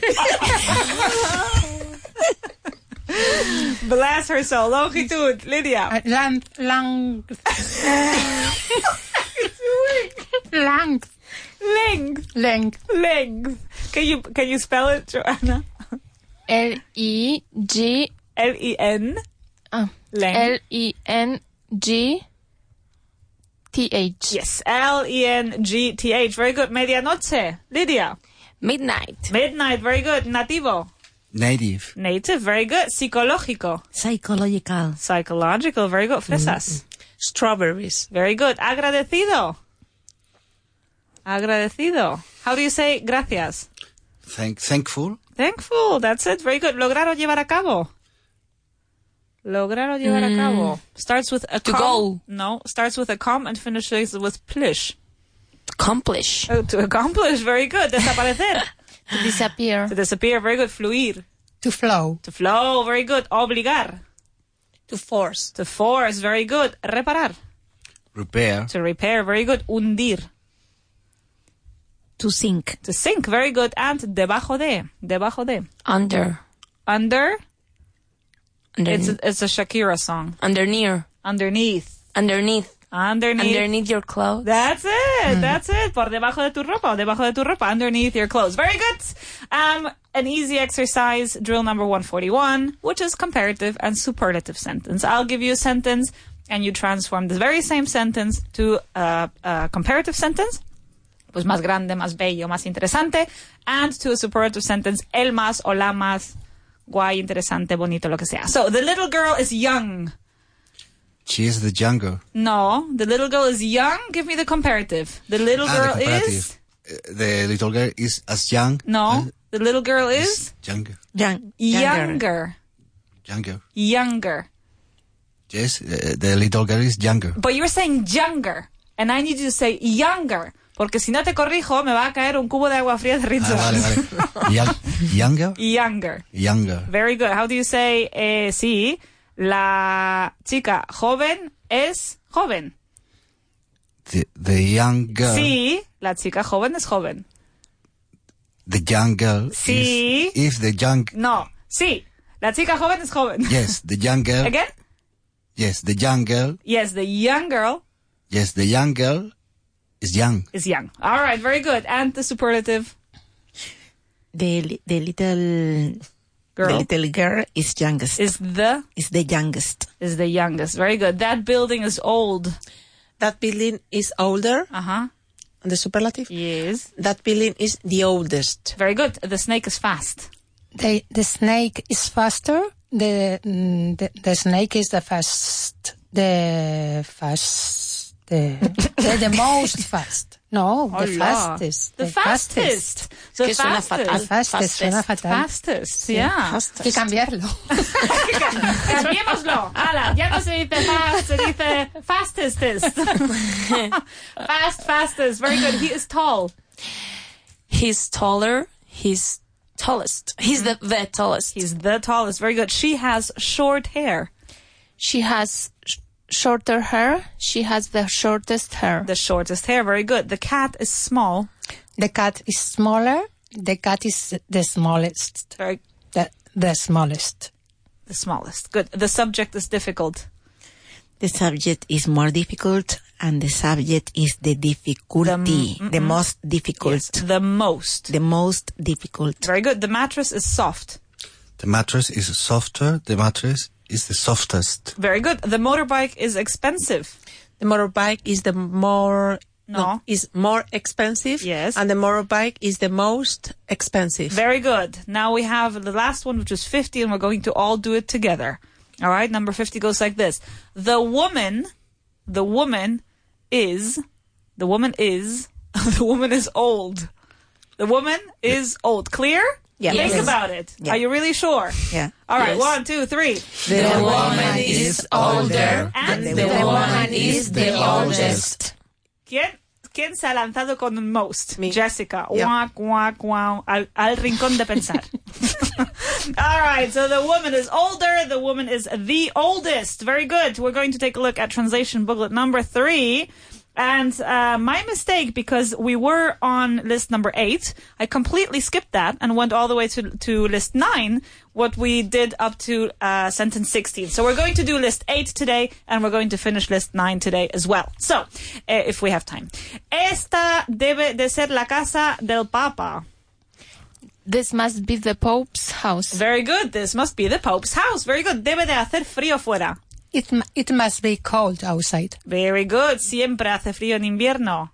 Bless her soul. Longitud. Lydia.
Length.
Can you spell it, Joanna?
L-E-N-G. L-E-N-G-T-H.
Yes, L-E-N-G-T-H. Very good. Medianoche. Lydia.
Midnight.
Very good. Nativo.
Native.
Very good. Psicológico.
Psychological.
Very good. Fresas.
Strawberries.
Very good. Agradecido. How do you say gracias?
Thankful.
That's it. Very good. Lograr o llevar a cabo. Starts with a
to
com.
go.
No, starts with a com and finishes with plish.
Accomplish.
To accomplish. Very good. Desaparecer.
To disappear.
Very good. Fluir.
To flow.
To flow, very good. Obligar.
To force.
To force, very good. Reparar.
Repair.
To repair, very good. Hundir.
To sink.
To sink, very good. And debajo de. Debajo de.
Under.
Under. It's a Shakira song.
Underneath.
Underneath.
Underneath.
Underneath
your clothes.
That's it. That's it. Por debajo de tu ropa. Debajo de tu ropa. Underneath your clothes. Very good. An easy exercise, drill number 141, which is comparative and superlative sentence. I'll give you a sentence, and you transform the very same sentence to a comparative sentence. Pues más grande, más bello, más interesante. And to a superlative sentence, el más o la más guay, interesante, bonito, lo que sea. So, the little girl is young.
She is the younger.
No, the little girl is young. Give me the comparative. The little girl is...
The little girl is as young.
No, the little girl is...
Younger.
Younger.
Yes, the little girl is younger.
But you're saying younger. And I need you to say younger. Porque si no te corrijo, me va a caer un cubo de agua fría de Rizzo.
Vale. Younger?
Younger. Very good. How do you say, sí, la chica joven es joven?
The young girl.
Sí, la chica joven es joven.
The young girl
sí.
is the young...
No, sí, la chica joven es joven.
Yes, the young girl.
Again?
Yes, the young girl.
Yes, the young girl.
Yes, the young girl is young.
Is young. All right, very good. And the superlative?
The little girl is youngest.
Is the
youngest.
Is the youngest. Very good. That building is old.
That building is older.
Uh-huh.
And the superlative?
Yes.
That building is the oldest.
Very good. The snake is fast.
The snake is faster. The snake is the fast. The most fast. No, the fastest.
The fastest.
The fastest. Suena fatal.
Fastest, yeah.
Hay que cambiarlo.
Cambiémoslo. Ala, ya no se dice fast, se dice fastest. Fastest. Very good. He is tall.
He's taller. He's tallest. He's the tallest.
He's the tallest. Very good. She has short hair.
She has shorter hair. She has the shortest hair.
The shortest hair. Very good. The cat is small.
The cat is smaller. The cat is the smallest. The smallest.
The smallest. Good. The subject is difficult.
The subject is more difficult, and the subject is the difficulty. The most difficult.
Yes, the most
difficult.
Very good. The mattress is soft.
The mattress is softer. The mattress is the softest.
Very good. The motorbike is expensive.
The motorbike is the is more expensive.
Yes.
And the motorbike is the most expensive.
Very good. Now we have the last one, which is 50, and we're going to all do it together. All right. Number 50 goes like this. The woman is old. The woman is old. Clear?
Yeah.
Think about it.
Yeah.
Are you really sure?
Yeah.
All right.
Yes.
1, 2, 3.
The woman is older
and
the woman is the oldest.
¿Quién se ha lanzado con un most?
Me.
Jessica.
Yeah.
Guau. Al rincón de pensar. All right. So the woman is older. The woman is the oldest. Very good. We're going to take a look at translation booklet number 3. And my mistake, because we were on list number 8, I completely skipped that and went all the way to list 9, what we did up to sentence 16. So we're going to do list 8 today, and we're going to finish list 9 today as well. So, if we have time. Esta debe de ser la casa del Papa.
This must be the Pope's house.
Very good. This must be the Pope's house. Very good. Debe de hacer frío fuera.
It must be cold outside.
Very good. Siempre hace frío en invierno.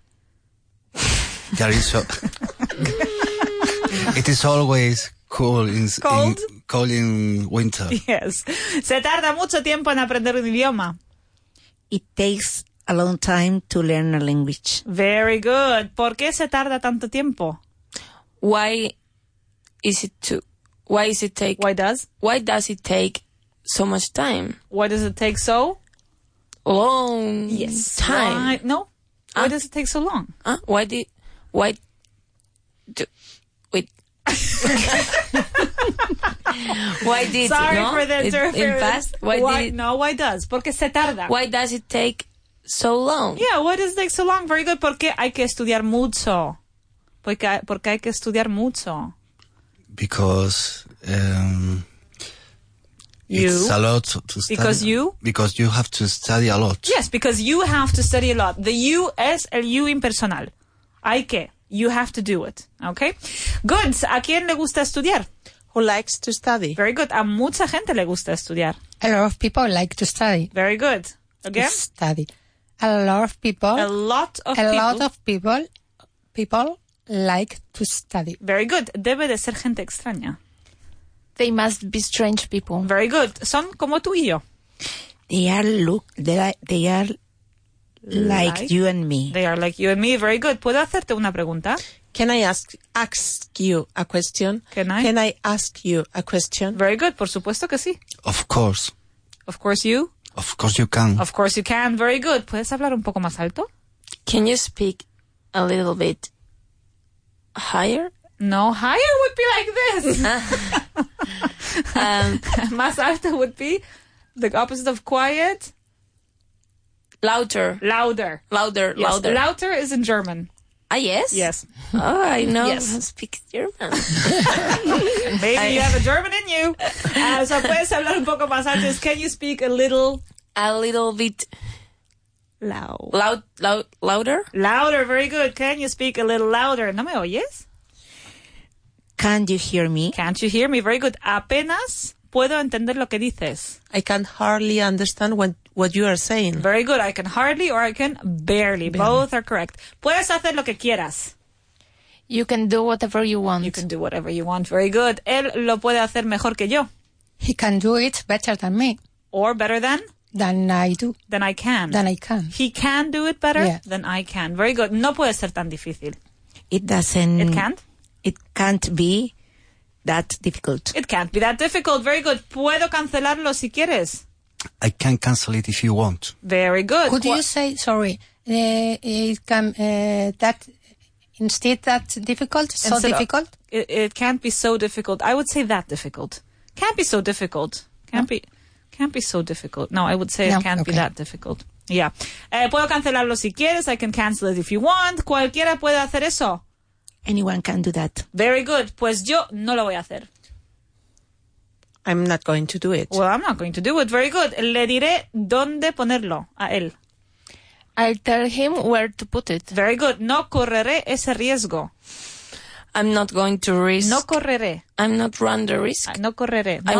It is always cold in winter.
Yes. Se tarda mucho tiempo en aprender un idioma.
It takes a long time to learn a language.
Very good. ¿Por qué se tarda tanto tiempo?
Why does it take so much time?
Why does it take so
long?
Yes.
Time.
Why does it take so long?
Wait. Why did
Sorry
no?
for the interference.
In past, why
does? Porque se tarda.
Why does it take so long?
Yeah, why does it take so long? Very good. Porque hay que estudiar mucho. Porque hay que estudiar mucho.
Because it's a lot to study. Because you have to study a lot.
Yes, because you have to study a lot. The you es el you impersonal. Hay que. You have to do it. Okay? Good. ¿A quién le gusta estudiar?
Who likes to study?
Very good. A mucha gente le gusta estudiar.
A lot of people like to study.
Very good. Again?
Study. A lot of people.
A lot of
people like to study.
Very good. Debe de ser gente extraña.
They must be strange people.
Very good. Son como tú y yo.
They are like you and me.
They are like you and me. Very good. ¿Puedo hacerte una pregunta?
Can I ask you a question?
Can I ask you a question? Very good. Por supuesto que sí.
Of course.
Of course you?
Of course you can.
Of course you can. Very good. ¿Puedes hablar un poco más alto?
Can you speak a little bit higher?
No, higher would be like this. Más alto would be the opposite of quiet.
Louder.
Louder.
Louder.
Yes.
Louder.
Louder is in German.
Ah, yes?
Yes.
Oh, I know.
Yes.
I speak German.
Maybe you have a German in you. So puedes hablar un poco más alto. Can you speak a little
bit
louder?
Louder.
Very good. Can you speak a little louder? ¿No me oyes?
Can you hear me?
Can't you hear me? Very good. Apenas puedo entender lo que dices.
I can hardly understand what you are saying.
Very good. I can hardly or I can barely. Both are correct. Puedes hacer lo que quieras.
You can do whatever you want.
You can do whatever you want. Very good. Él lo puede hacer mejor que yo.
He can do it better than me.
Or better than?
Than I do.
Than I can.
Than I can.
He can do it better
Yeah.
than I can. Very good. No puede ser tan difícil.
It doesn't.
It can't?
It can't be that difficult.
It can't be that difficult. Very good. Puedo cancelarlo si quieres.
I can cancel it if you want.
Very good.
Could you say, sorry, it can, that, instead that difficult, so difficult?
It can't be so difficult. I would say that difficult. Can't be so difficult. Can't be so difficult. No, I would say it can't be that difficult. Yeah. Puedo cancelarlo si quieres. I can cancel it if you want. Cualquiera puede hacer eso.
Anyone can do that.
Very good. Pues yo no lo voy a hacer.
I'm not going to do it.
Well, I'm not going to do it. Very good. Le diré dónde ponerlo a él.
I'll tell him where to put it.
Very good. No correré ese riesgo.
I'm not going to risk.
No correré.
I'm not run the risk.
No correré.
I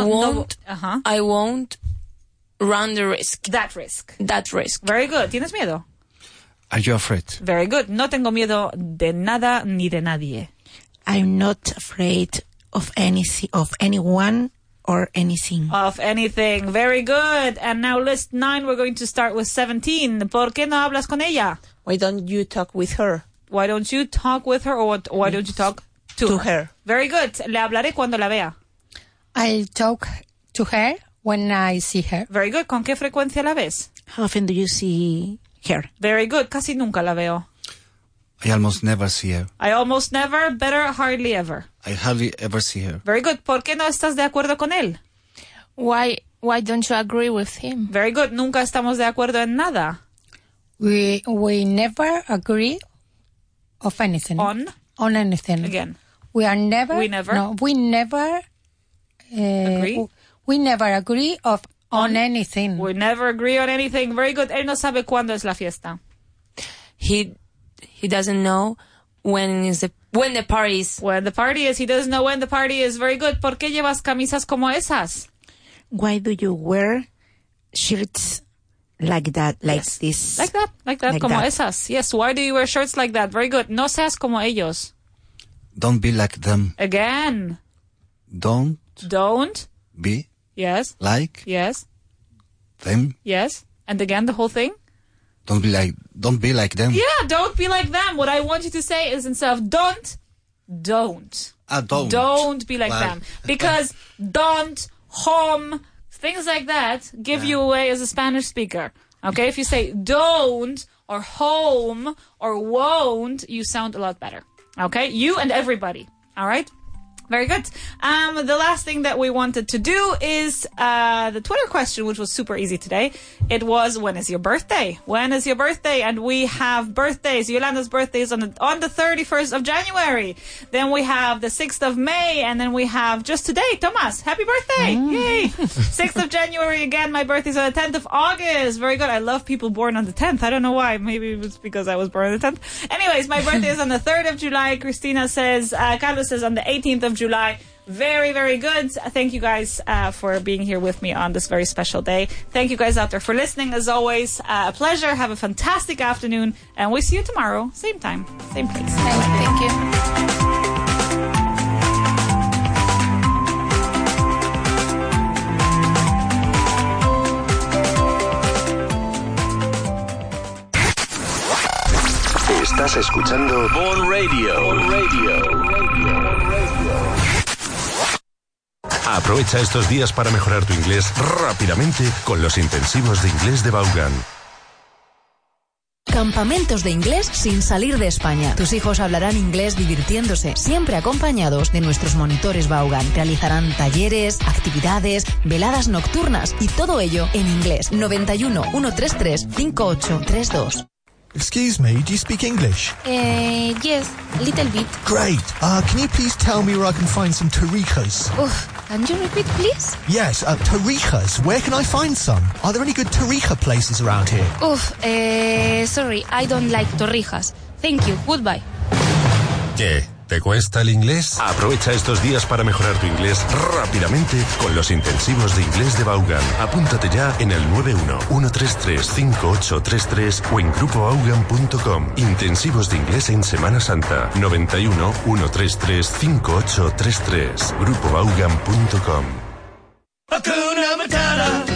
won't run the risk.
That risk.
That risk.
Very good. ¿Tienes miedo?
Are you afraid?
Very good. No tengo miedo de nada ni de nadie.
I'm not afraid of anyone or anything.
Of anything. Very good. And now list 9, we're going to start with 17. ¿Por qué no hablas con ella?
Why don't you talk with her?
Why don't you talk with her, or why don't you talk to her? Very good. Le hablaré cuando la vea.
I'll talk to her when I see her.
Very good. ¿Con qué frecuencia la ves?
How often do you see her?
Very good. Casi nunca la veo.
I almost never see her.
I almost never, better, hardly ever.
I hardly ever see her.
Very good. ¿Por qué no estás de acuerdo con él?
Why don't you agree with him?
Very good. Nunca estamos de acuerdo en nada.
We never agree of anything.
On
anything.
Again.
We never agree. We never agree on anything.
We never agree on anything. Very good. Él no sabe cuándo es la fiesta.
He doesn't know when the party is.
When the party is. He doesn't know when the party is. Very good. ¿Por qué llevas camisas como esas?
Why do you wear shirts like that, this?
Like that, como esas. Yes. Why do you wear shirts like that? Very good. No seas como ellos.
Don't be like them.
Again.
Don't be.
Yes.
Like.
Yes.
Them.
Yes. And again, the whole thing.
Don't be like them.
Yeah, don't be like them. What I want you to say is instead of don't.
Don't
Don't be like them. Because don't, home, things like that give you away as a Spanish speaker. Okay? If you say don't or home or won't, you sound a lot better. Okay? You and everybody. All right? Very good. The last thing that we wanted to do is the Twitter question, which was super easy today. It was, when is your birthday? When is your birthday? And we have birthdays. Yolanda's birthday is on the 31st of January. Then we have the 6th of May. And then we have just today, Thomas. Happy birthday. Yay. 6th of January again. My birthday's on the 10th of August. Very good. I love people born on the 10th. I don't know why. Maybe it was because I was born on the 10th. Anyways, my birthday is on the 3rd of July. Christina says, Carlos says on the 18th of July. Very, very good. Thank you guys for being here with me on this very special day. Thank you guys out there for listening. As always, a pleasure. Have a fantastic afternoon. And we'll see you tomorrow. Same time, same place.
Thank you.
Estás escuchando Bon Radio. Aprovecha estos días para mejorar tu inglés rápidamente con los intensivos de inglés de Vaughan.
Campamentos de inglés sin salir de España. Tus hijos hablarán inglés divirtiéndose, siempre acompañados de nuestros monitores Vaughan. Realizarán talleres, actividades, veladas nocturnas y todo ello en inglés. 91 133 5832.
Excuse me, do you speak English?
Yes, a little bit.
Great. Can you please tell me where I can find some torrijas?
Can you repeat, please?
Yes, torrijas. Where can I find some? Are there any good torrija places around here?
Sorry, I don't like torrijas. Thank you, goodbye.
¿Qué? ¿Te cuesta el inglés? Aprovecha estos días para mejorar tu inglés rápidamente con los intensivos de inglés de Vaughan. Apúntate ya en el 91-133-5833 o en grupovaughan.com. Intensivos de inglés en Semana Santa. 91-133-5833. grupovaughan.com.
Hakuna Matata.